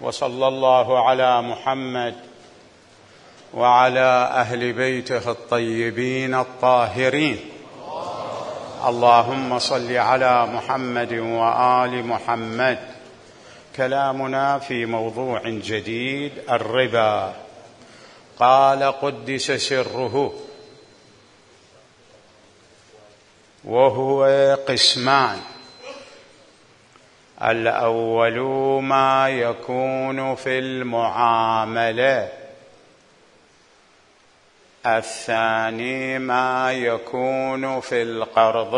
وصلى الله على محمد وعلى أهل بيته الطيبين الطاهرين. اللهم صل على محمد وآل محمد. كلامنا في موضوع جديد، الربا. قال قدس سره، وهو قسمان: الأول ما يكون في المعاملة، الثاني ما يكون في القرض،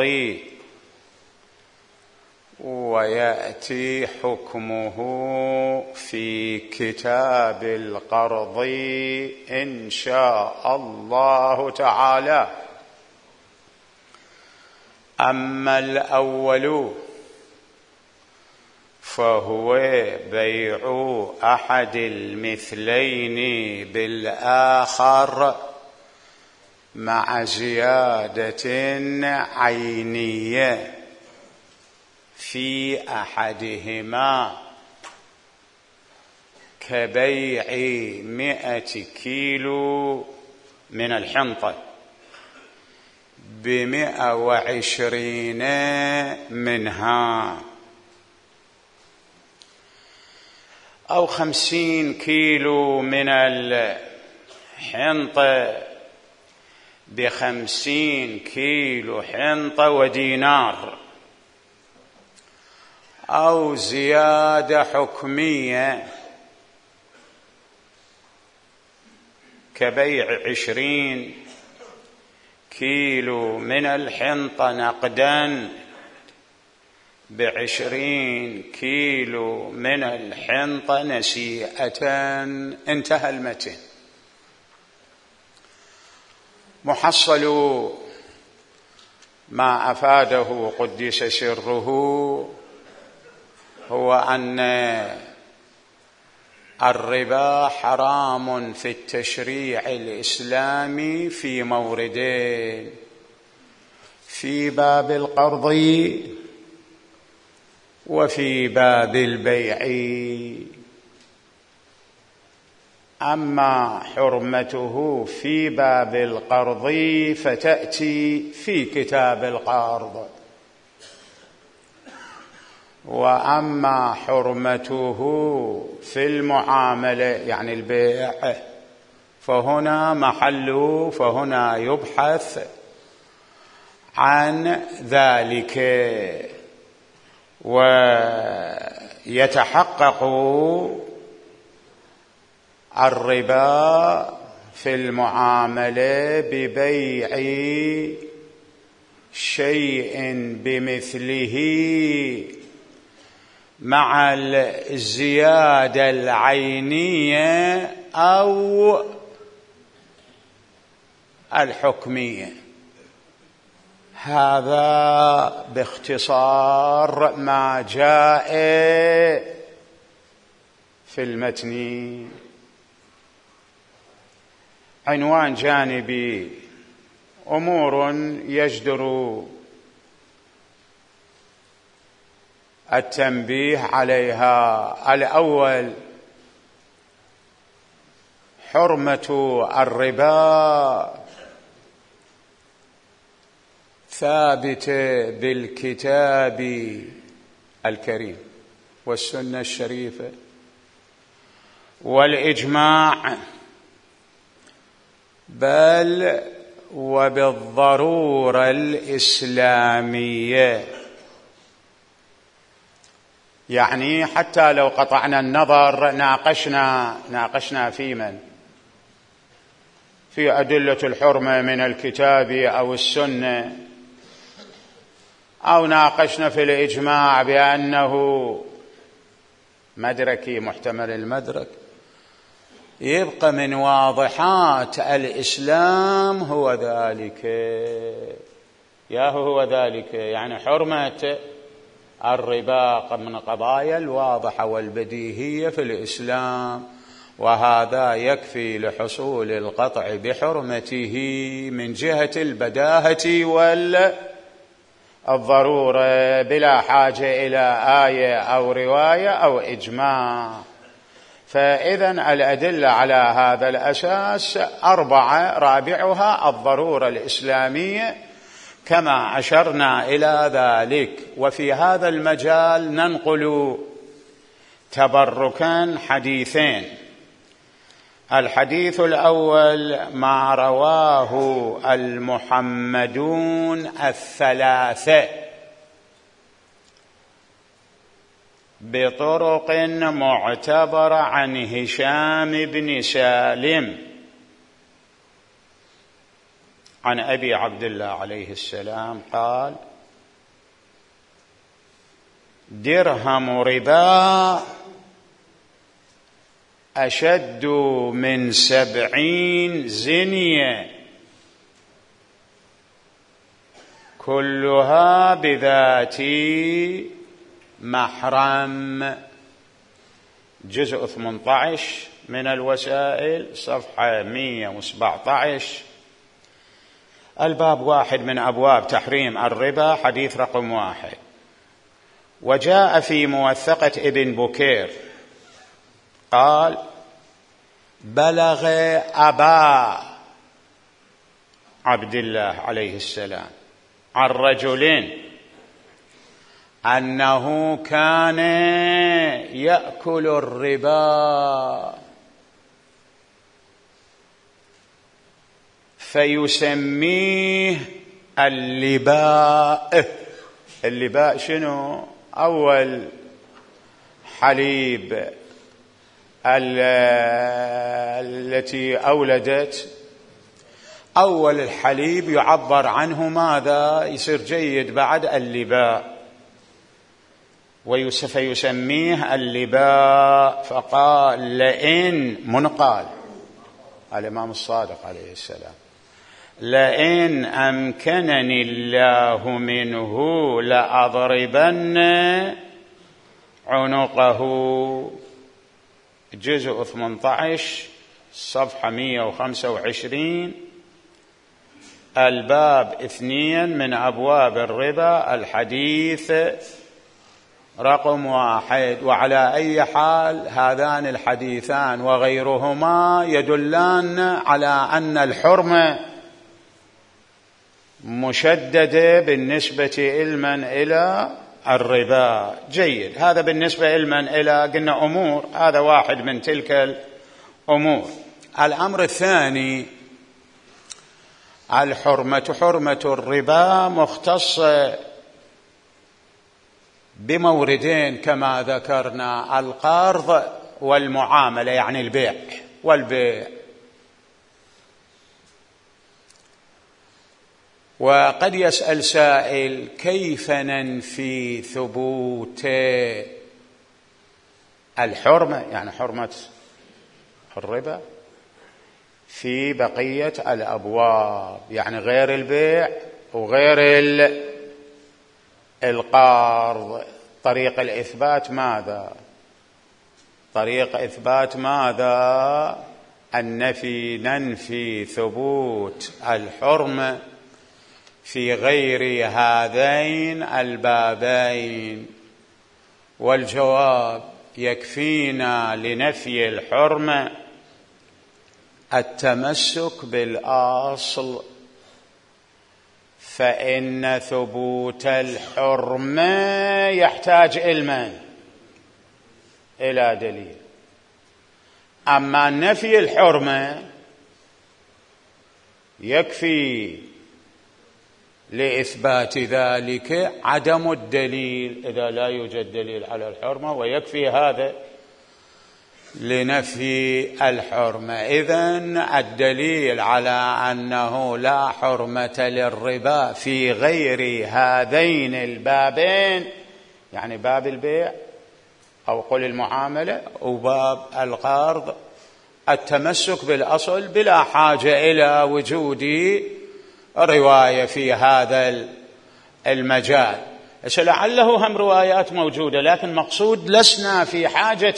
ويأتي حكمه في كتاب القرض إن شاء الله تعالى. أما الأول فهو بيع أحد المثلين بالآخر مع زيادة عينية في أحدهما، كبيع 100 كيلو من الحنطة ب120 منها، أو 50 كيلو من الحنطة ب50 كيلو حنطة ودينار، أو زيادة حكمية كبيع 20 كيلو من الحنطة نقدا ب20 كيلو من الحنطة نسيئة. انتهى المتن. محصل ما أفاده قدس سره هو أن الربا حرام في التشريع الإسلامي في موردين: في باب القرض وفي باب البيع. أما حرمته في باب القرض فتأتي في كتاب القرض، وأما حرمته في المعاملة يعني البيع فهنا يبحث عن ذلك، ويتحقق الربا في المعاملة ببيع شيء بمثله مع الزيادة العينية أو الحكمية. هذا باختصار ما جاء في المتن. عنوان جانبي: أمور يجدر التنبيه عليها. الأول: حرمة الربا ثابتة بالكتاب الكريم والسنة الشريفة والإجماع، بل وبالضرورة الإسلامية. يعني حتى لو قطعنا النظر ناقشنا في أدلة الحرمة من الكتاب أو السنة، أو ناقشنا في الإجماع بأنه مدركي محتمل المدرك، يبقى من واضحات الإسلام هو ذلك. هو ذلك يعني حرمة الربا من قضايا الواضحة والبديهية في الإسلام، وهذا يكفي لحصول القطع بحرمته من جهة البداهة والضرورة، بلا حاجة إلى آية أو رواية أو إجماع. فإذا الأدلة على هذا الأساس 4، رابعها الضرورة الإسلامية كما أشرنا إلى ذلك. وفي هذا المجال ننقل تبركا حديثين. الحديث الأول ما رواه المحمدون الثلاثة بطرق معتبرة عن هشام بن سالم عن أبي عبد الله عليه السلام قال: درهم ربا أشد من 70 زنية كلها بذات محرم. جزء 18 من الوسائل، صفحة 117. الباب 1 من أبواب تحريم الربا، حديث رقم 1. وجاء في موثقة ابن بكير قال: بلغ أبا عبد الله عليه السلام عن رجلين أنه كان يأكل الربا فيسميه اللباء. اللباء شنو؟ أول حليب التي أولدت، أول الحليب يعبر عنه ماذا؟ يصير جيد بعد اللباء، فيسميه اللباء. فقال: لئن منقال الإمام الصادق عليه السلام، لئن أمكنني الله منه لأضربن عنقه. جزء 18 صفحة 125. الباب 2 من أبواب الربا، الحديث رقم 1. وعلى أي حال هذان الحديثان وغيرهما يدلان على أن الحرمة مشددة بالنسبة إلى الربا. جيد، هذا بالنسبة إلى قلنا أمور، هذا واحد من تلك الأمور. الأمر الثاني، حرمة الربا مختصة بموردين كما ذكرنا: القرض والمعاملة، يعني البيع والبيع. وقد يسأل سائل: كيف ننفي ثبوت الحرمة، يعني حرمة الربا في بقية الأبواب، يعني غير البيع وغير القرض؟ طريق الإثبات ماذا؟ طريق إثبات ماذا؟ ننفي ثبوت الحرمة في غير هذين البابين. والجواب: يكفينا لنفي الحرمة التمسك بالأصل، فإن ثبوت الحرمة يحتاج إلى دليل. أما نفي الحرمة يكفي لإثبات ذلك عدم الدليل إذا لا يوجد دليل على الحرمة، ويكفي هذا لنفي الحرمة. إذن الدليل على أنه لا حرمة للربا في غير هذين البابين، يعني باب البيع أو قل المعاملة وباب القرض، التمسك بالأصل بلا حاجة إلى وجود رواية في هذا المجال. لعله هم روايات موجودة، لكن مقصود لسنا في حاجة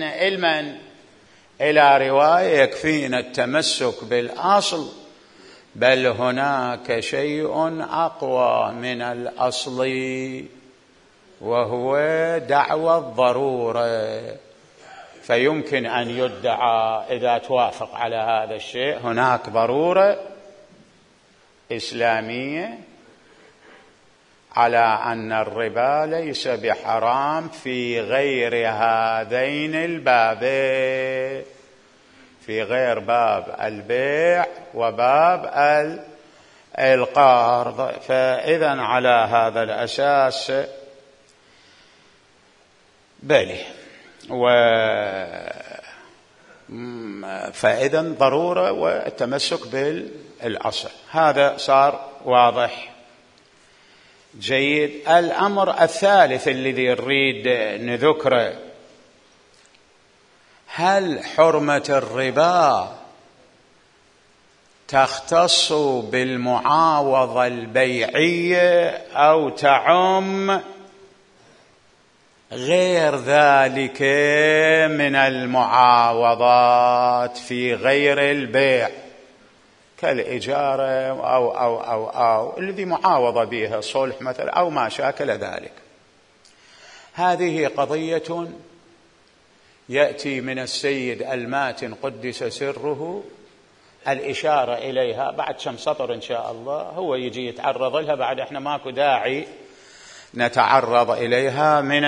إلى رواية، يكفينا التمسك بالأصل، بل هناك شيء أقوى من الأصل وهو دعوى الضرورة. فيمكن أن يدعى إذا توافق على هذا الشيء هناك ضرورة إسلامية على أن الربا ليس بحرام في غير هذين البابين، في غير باب البيع وباب القرض. فإذا على هذا الأساس بلي، فإذا ضرورة والتمسك بالأصل. هذا صار واضح. جيد. الأمر الثالث الذي نريد نذكره، هل حرمة الربا تختص بالمعاوضة البيعية أو تعم غير ذلك من المعاوضات في غير البيع كالإجارة أو الذي معاوضة بها صلح مثلا أو ما شاكل ذلك؟ هذه قضية يأتي من السيد الماتن قدس سره الإشارة إليها بعد كم سطر إن شاء الله، هو يجي يتعرض لها بعد، إحنا ماكو داعي نتعرض إليها من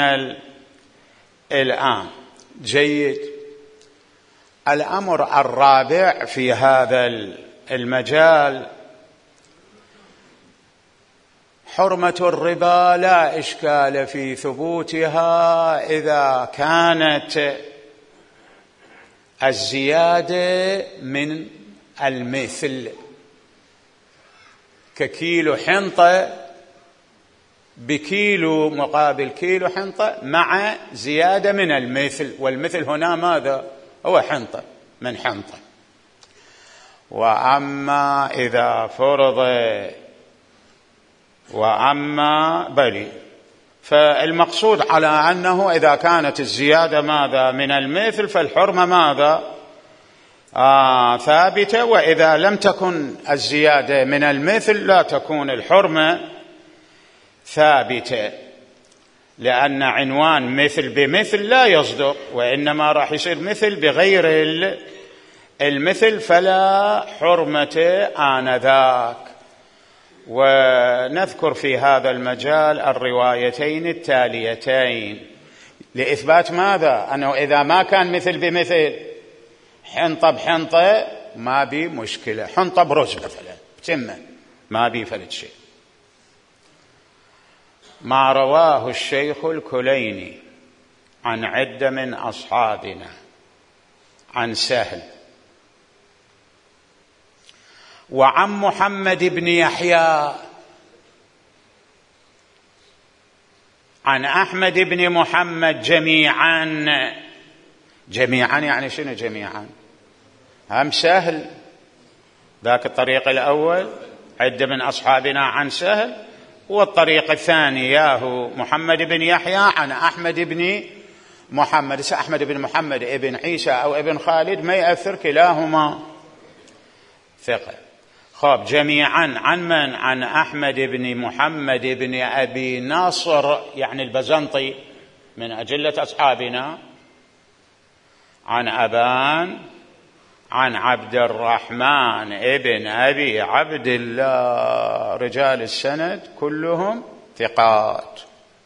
الآن. جيد. الأمر الرابع في هذا المجال، حرمة الربا لا إشكال في ثبوتها إذا كانت الزيادة من المثل، ككيلو حنطة بكيلو مقابل كيلو حنطة مع زيادة من المثل، والمثل هنا ماذا؟ هو حنطة من حنطة. وأما إذا فرض بلي، فالمقصود على أنه إذا كانت الزيادة ماذا من المثل فالحرمة ماذا ثابتة، وإذا لم تكن الزيادة من المثل لا تكون الحرمة ثابتة، لأن عنوان مثل بمثل لا يصدق، وإنما راح يصير مثل بغير المثل فلا حرمة آنذاك. ونذكر في هذا المجال الروايتين التاليتين لإثبات ماذا؟ أنه إذا ما كان مثل بمثل، حنطة بحنطة ما بي مشكلة، حنطة برز مثلا تمه ما بي فلت شيء. ما رواه الشيخ الكليني عن عدة من أصحابنا عن سهل وعن محمد بن يحيى عن أحمد بن محمد جميعا يعني شنو جميعا؟ هم سهل ذاك الطريق الأول عدة من أصحابنا عن سهل، والطريق الثاني ياهو محمد بن يحيى عن أحمد بن محمد. أحمد بن محمد ابن عيسى أو ابن خالد ما يأثر، كلاهما ثقة. خاب جميعا عن من؟ عن أحمد بن محمد بن أبي ناصر يعني البزنطي من أجلة أصحابنا، عن أبان عن عبد الرحمن ابن أبي عبد الله، رجال السند كلهم ثقات.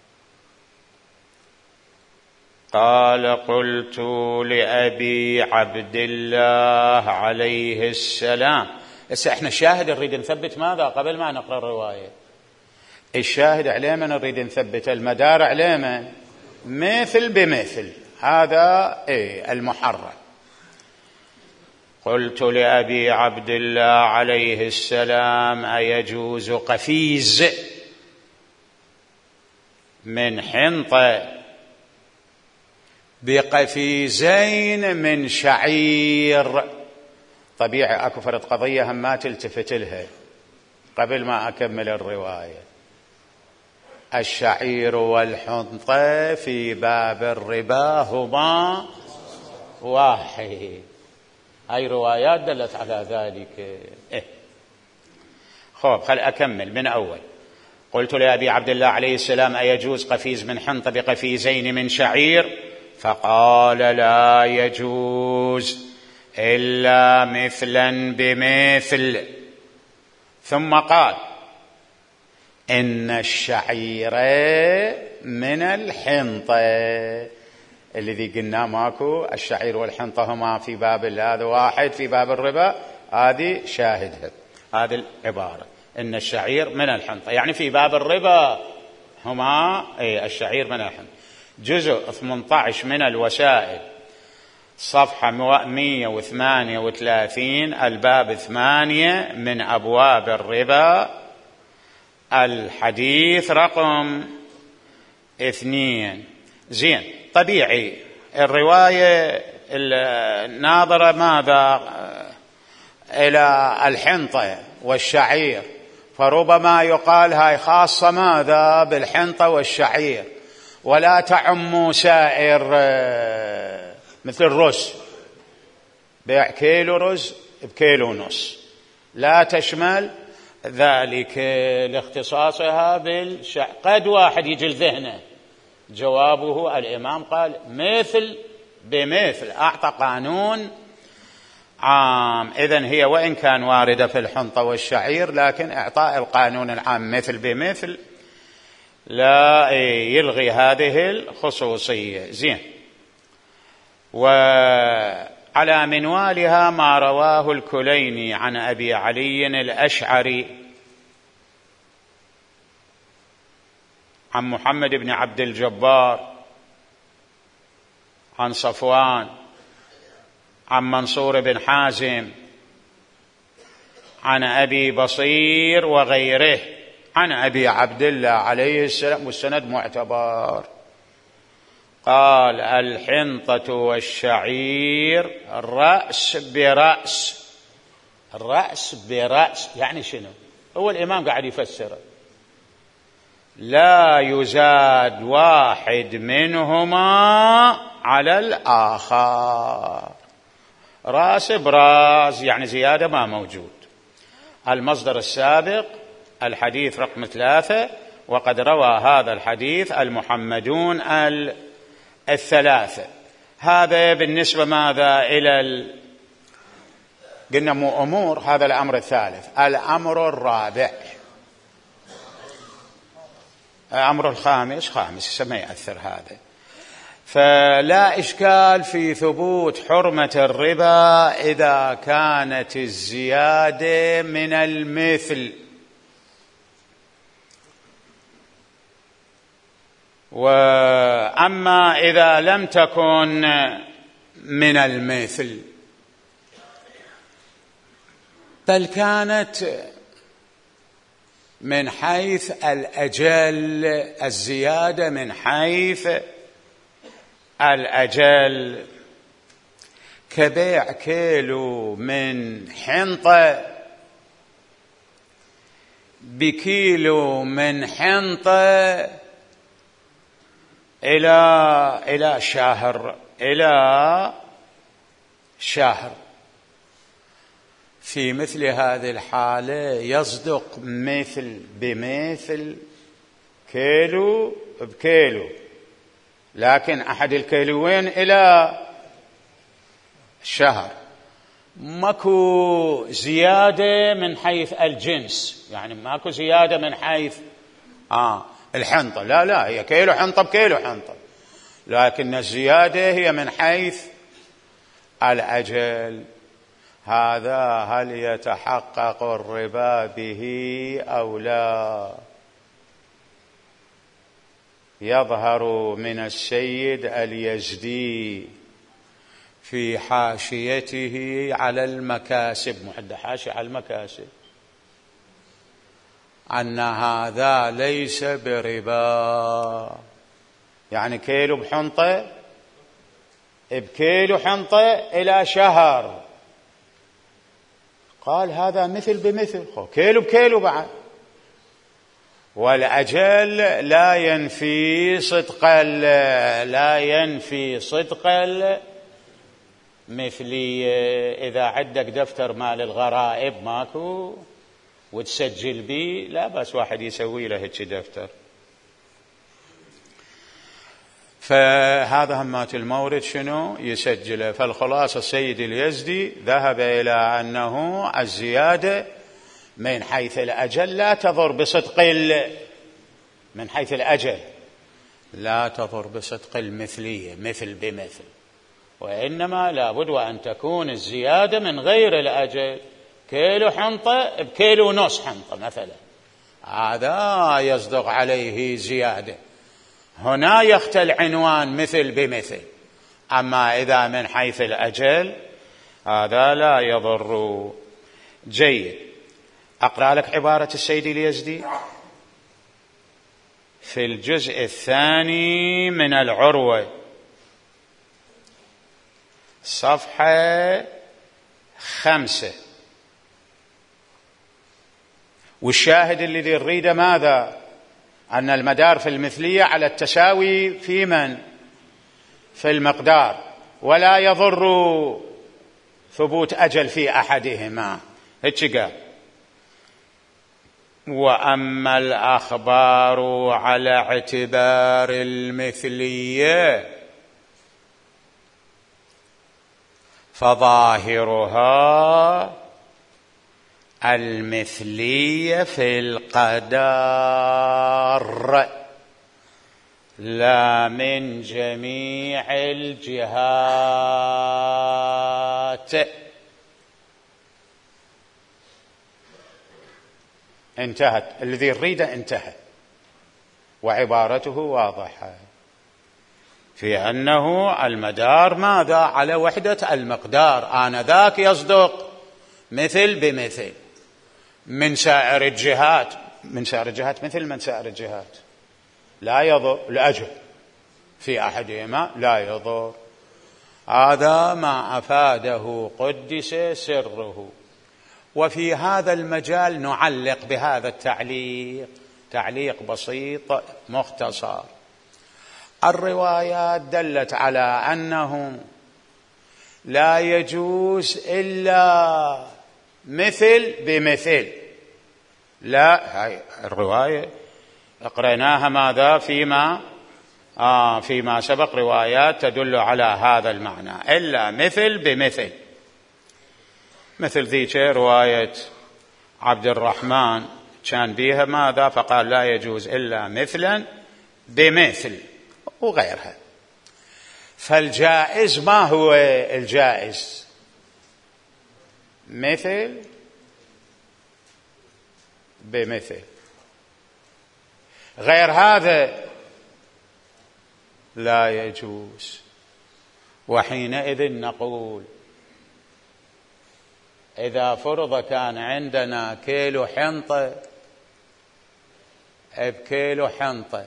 قال قلت لأبي عبد الله عليه السلام. احنا الشاهد نريد نثبت ماذا قبل ما نقرأ الرواية؟ الشاهد علينا نريد نثبت المدار علينا مثل بمثل، هذا المحرم. قلت لأبي عبد الله عليه السلام أيجوز قفيز من حنطة بقفيزين من شعير؟ طبيعي أكو فرد قضية هم ما تلتفت لها قبل ما أكمل الرواية. الشعير والحنطة في باب الربا هما واحد، هاي روايات دلت على ذلك. خل أكمل من أول. قلت لأبي عبد الله عليه السلام أيجوز قفيز من حنطة بقفيزين من شعير؟ فقال لا يجوز إلا مثلا بمثل. ثم قال إن الشعير من الحنطة، الذي قلنا ماكو الشعير والحنطة هما في باب هذا واحد في باب الربا، هذه شاهدها هذه العبارة إن الشعير من الحنطة، يعني في باب الربا هما الشعير من الحنطة. جزء 18 من الوسائل صفحة 138 الباب 8 من أبواب الربا الحديث رقم 2. زين، طبيعي الرواية الناظرة ماذا إلى الحنطة والشعير، فربما يقال هاي خاصة ماذا بالحنطة والشعير ولا تعم سائر، مثل الرز، بيع كيلو رز بكيلو ونص، لا تشمل ذلك لاختصاصها بالشعير. قد واحد يجي لذهنه جوابه الإمام قال مثل بمثل، أعطى قانون عام. إذن هي وإن كان واردة في الحنطة والشعير، لكن إعطاء القانون العام مثل بمثل لا يلغي هذه الخصوصية. زين، وعلى منوالها ما رواه الكليني عن أبي علي الأشعري عن محمد بن عبد الجبار عن صفوان عن منصور بن حازم عن أبي بصير وغيره عن أبي عبد الله عليه السلام، والسند معتبر، قال الحنطة والشعير رأس برأس. الرأس برأس يعني شنو؟ هو الإمام قاعد يفسره، لا يزاد واحد منهما على الآخر، رأس براس يعني زيادة ما موجود. المصدر السابق الحديث رقم 3، وقد روى هذا الحديث المحمدون الثلاثة. هذا بالنسبة ماذا إلى قلنا مو أمور، هذا الأمر الثالث. الأمر الرابع، الأمر الخامس ما يأثر هذا. فلا إشكال في ثبوت حرمة الربا إذا كانت الزيادة من المثل، وأما إذا لم تكن من المثل بل كانت من حيث الأجل، الزيادة من حيث الأجل، كبيع كيلو من حنطة بكيلو من حنطة إلى شهر. في مثل هذه الحالة يصدق مثل بمثل، كيلو بكيلو، لكن أحد الكيلوين إلى شهر، ماكو زيادة من حيث الجنس، يعني ماكو زيادة من حيث الحنطة، لا هي كيلو حنطة بكيلو حنطة، لكن الزيادة هي من حيث الأجل. هذا هل يتحقق الربا به أو لا؟ يظهر من السيد اليزدي في حاشيته على المكاسب، محد حاشية على المكاسب، أن هذا ليس بربا، يعني كيلو بحنطة بكيلو حنطة إلى شهر. قال هذا مثل بمثل، كيلو بكيلو بعد، والأجل لا ينفي صدق المثلية. إذا عندك دفتر مال الغرائب ماكو وتسجل بيه، لا بس واحد يسوي له هيك دفتر. فهذا همات المورد شنو يسجله. فالخلاصة السيد اليزدي ذهب إلى أنه الزيادة من حيث الأجل لا تضر بصدق من حيث الأجل لا تضر بصدق المثلية مثل بمثل، وإنما لابد وأن تكون الزيادة من غير الأجل، كيلو حنطة بكيلو ونص حنطة مثلا، هذا يصدق عليه زيادة، هنا يختل عنوان مثل بمثل. أما إذا من حيث الأجل هذا لا يضر. جيد. أقرأ لك عبارة السيد اليزدي في الجزء الثاني من العروة صفحة 5. والشاهد الذي نريده ماذا؟ أن المدار في المثلية على التساوي في من؟ في المقدار، ولا يضر ثبوت أجل في أحدهما. هيك قال: وأما الأخبار على اعتبار المثلية فظاهرها المثلية في القدر لا من جميع الجهات. انتهت، الذي يريده انتهى، وعبارته واضحة في أنه المدار ماذا؟ على وحدة المقدار، آنذاك يصدق مثل بمثل. من سائر الجهات مثل من سائر الجهات لا يضر، الأجل في أحدهما لا يضر. هذا ما أفاده قدس سره. وفي هذا المجال نعلق بهذا التعليق، تعليق بسيط مختصر. الروايات دلت على أنه لا يجوز إلا مثل بمثل. لا، هاي الرواية قرأناها ماذا فيما سبق، روايات تدل على هذا المعنى، إلا مثل بمثل. مثل ذيك رواية عبد الرحمن كان بيها ماذا؟ فقال لا يجوز إلا مثلا بمثل، وغيرها. فالجائز ما هو الجائز؟ مثل بمثل، غير هذا لا يجوز. وحينئذ نقول إذا فرض كان عندنا كيلو حنطة بكيلو حنطة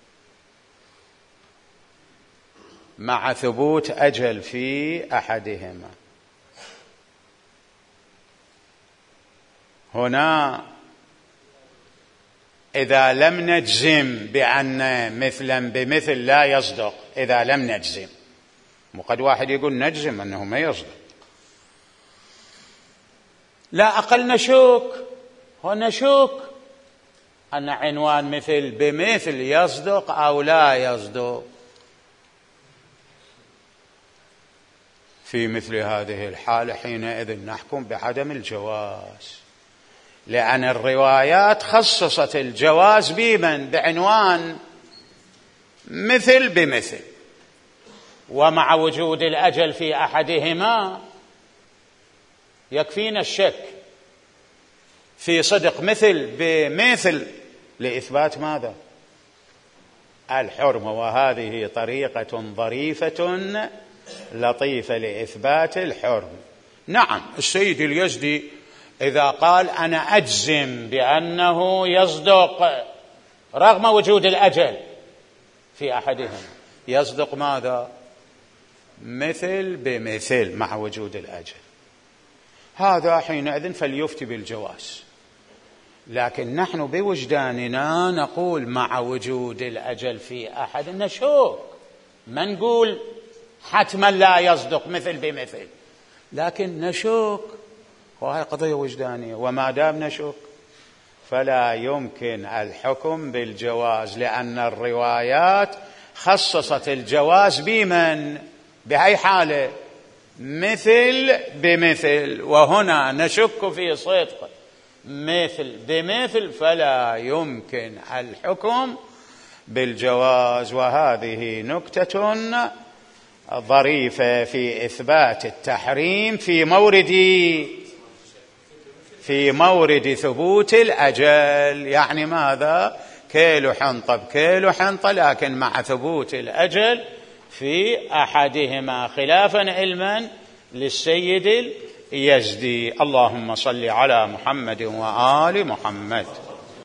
مع ثبوت أجل في أحدهما، هنا إذا لم نجزم بأن مثلا بمثل لا يصدق، إذا لم نجزم، وقد واحد يقول نجزم أنه ما يصدق، لا أقل نشوك، ونشوك أن عنوان مثل بمثل يصدق أو لا يصدق. في مثل هذه الحالة حينئذ نحكم بعدم الجواز، لأن الروايات خصصت الجواز بمن؟ بعنوان مثل بمثل، ومع وجود الأجل في أحدهما يكفينا الشك في صدق مثل بمثل لإثبات ماذا؟ الحرمة. وهذه طريقة ظريفة لطيفة لإثبات الحرمة. نعم، السيد اليزدي إذا قال أنا أجزم بأنه يصدق رغم وجود الأجل في أحدهما، يصدق ماذا؟ مثل بمثل مع وجود الأجل، هذا حينئذ فليفتي بالجواز. لكن نحن بوجداننا نقول مع وجود الأجل في أحد نشوك، ما نقول حتما لا يصدق مثل بمثل، لكن نشوك، وهي قضية وجدانية. وما دام نشوك فلا يمكن الحكم بالجواز، لأن الروايات خصصت الجواز بمن؟ بأي حالة؟ مثل بمثل، وهنا نشك في صدق مثل بمثل، فلا يمكن الحكم بالجواز. وهذه نكتة ظريفة في إثبات التحريم في مورد ثبوت الأجل. يعني ماذا؟ كيلو حنطة بكيلو حنطة، لكن مع ثبوت الأجل في أحدهما، خلافا علما للسيد اليزدي. اللهم صل على محمد وآل محمد.